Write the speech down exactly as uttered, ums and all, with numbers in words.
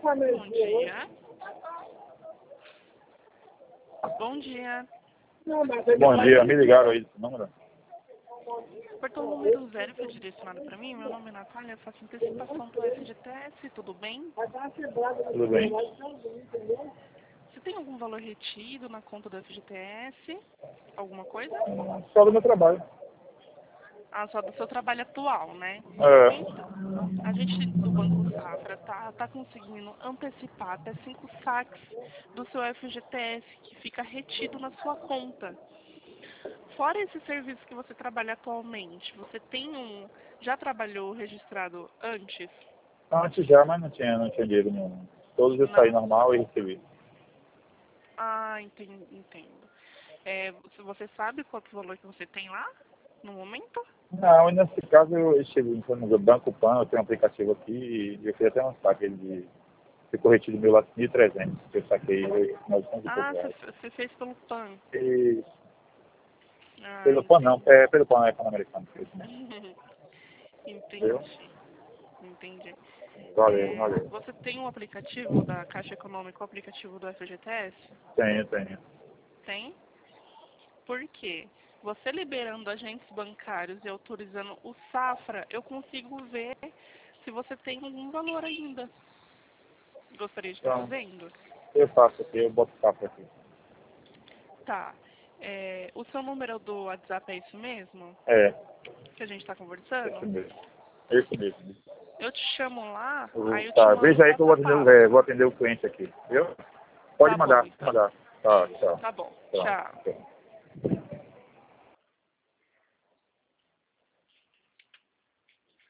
Bom dia. Bom dia. Bom dia, me ligaram aí desse número? Portão número zero foi direcionado para mim. Meu nome é Natália, eu faço antecipação do F G T S, tudo bem? Tudo bem. Você tem algum valor retido na conta do F G T S? Alguma coisa? Só do meu trabalho. Ah, só do seu trabalho atual, né? É. Então, a gente do Banco Safra tá, tá conseguindo antecipar até cinco saques do seu F G T S que fica retido na sua conta. Fora esse serviço que você trabalha atualmente, você tem um... já trabalhou registrado antes? Antes já, mas não tinha, não tinha dinheiro nenhum. Todos eu saí Não. normal e recebi. Ah, entendo. entendo. É, você você sabe qual que é o valor que você tem lá, no momento? Não, e nesse caso eu estive no Banco Pan, eu tenho um aplicativo aqui e eu fiz até um saque de ficou retido meu lá mil e trezentos, que eu saquei novecentos e pouco Ah, reais. você você fez pelo Pan. E Ah, pelo Pan não, entendo. é pelo Pan, é Pan-Americano, que é isso mesmo. Viu? Entendi. Entendi. Valeu, É, valeu. você tem um aplicativo da Caixa Econômica, o aplicativo do F G T S? Tenho, tenho. Tem? Por quê? Você liberando agentes bancários e autorizando o Safra, eu consigo ver se você tem algum valor ainda. Gostaria de estar Então, fazendo? eu faço aqui, eu boto capa aqui. Tá. É, o seu número do WhatsApp é isso mesmo? É, Que a gente está esse conversando? mesmo. Esse mesmo. Eu te chamo lá, Eu- aí eu te Tá, mando veja o aí que eu passo vou a atender, o- passo. é, vou atender o cliente aqui, viu? Pode Tá bom, mandar, pode então. mandar. Tá, tchau. Tá bom. Tchau. Tchau. Tchau.